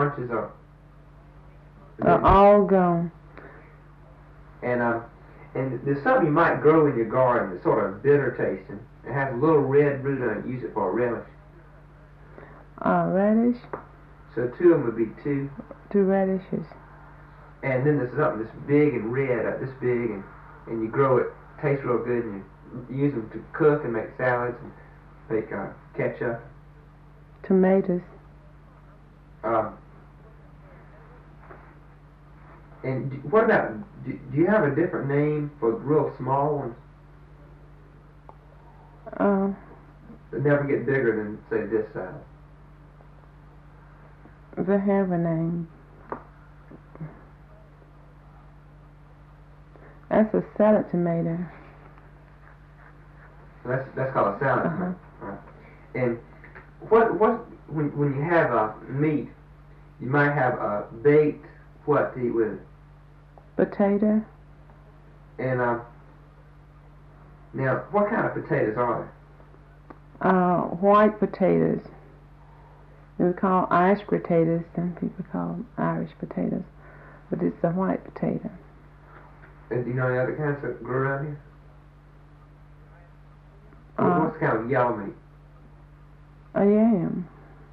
oranges are all gone. And there's something you might grow in your garden that's sort of bitter tasting. It has a little red root on it. Use it for a relish. Radish. So 2 of them would be 2. 2 radishes. And then there's something that's big and red, this big, and you grow it. Tastes real good, and you use them to cook and make salads and make ketchup. Tomatoes. And what about, do you have a different name for real small ones? That never get bigger than, say, this size. They have a name. That's a salad tomato. That's called a salad tomato. Right. And when you have meat, you might have baked what to eat with it? Potato. And now, what kind of potatoes are there? White potatoes. They call Irish potatoes. Some people call them Irish potatoes, but it's a white potato. And do you know any other kinds that grow around here? What's the kind of yellow meat? A yam.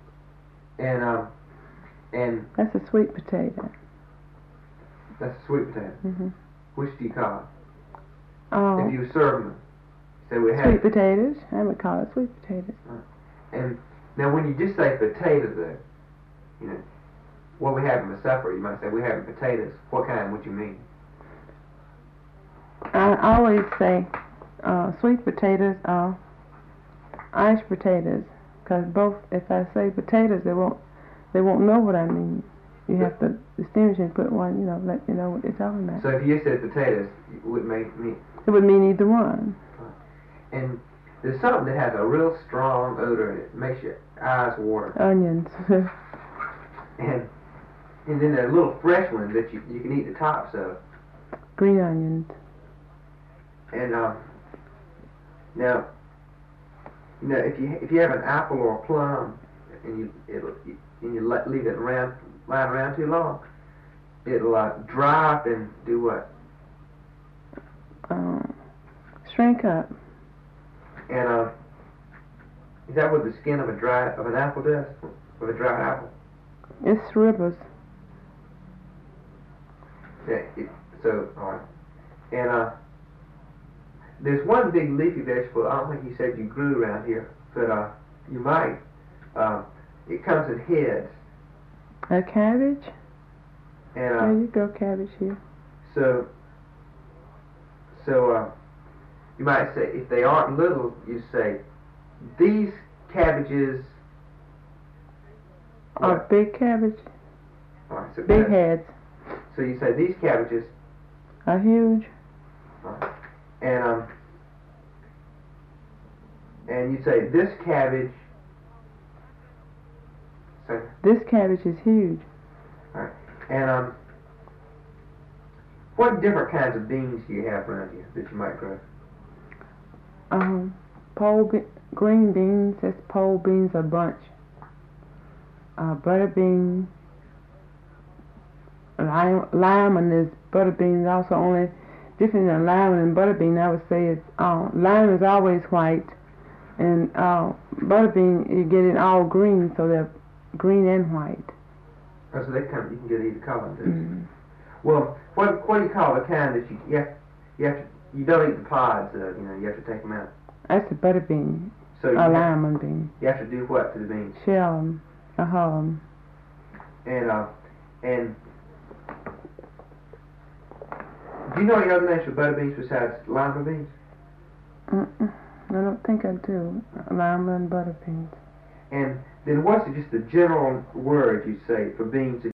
And that's a sweet potato. That's a sweet potato. Mm-hmm. Which do you call it? Oh. If you serve them, say we have sweet potatoes. I would call it sweet potatoes. And now, when you just say potatoes, there, you know, what we have in the supper, you might say we have potatoes. What kind would you mean? I always say sweet potatoes or Irish potatoes, because both. If I say potatoes, they won't know what I mean. You have to distinguish and put one, you know, let you know what they're talking about. So if you said potatoes, it would mean. It would mean either one. And there's something that has a real strong odor and it makes your eyes water. Onions. and then there are little fresh ones that you can eat the tops of. Green onions. And now, you know, if you have an apple or a plum and you leave it lying around too long, it'll dry up and do what? Shrink up. And is that what the skin of an apple does? Of a dry apple? It shrivels. Yeah. All right. And there's one big leafy vegetable. I don't think you said you grew around here, but you might. It comes in heads. A cabbage. And there you go, cabbage here. So you might say, if they aren't little, you say, these cabbages are big cabbage. Right, so big heads. So you say these cabbages are huge. And you say this cabbage. This cabbage is huge. All right. And what different kinds of beans do you have around you that you might grow? Green beans. That's pole beans, a bunch. Butter beans. Lime and there's butter beans also. Only different than lime and butter bean, I would say it's lime is always white, and butter bean you get it all green, so they're green and white. Oh, so you can get either color. Mm-hmm. Well, what do you call the kind that you don't eat the pods of? You know, you have to take them out. That's a butter bean. So a lime and bean. You have to do what to the beans? Shell them, hull them. And do you know any other names for butter beans besides lima beans? I don't think I do. Lima and butter beans. And then what's just the general word you say for beans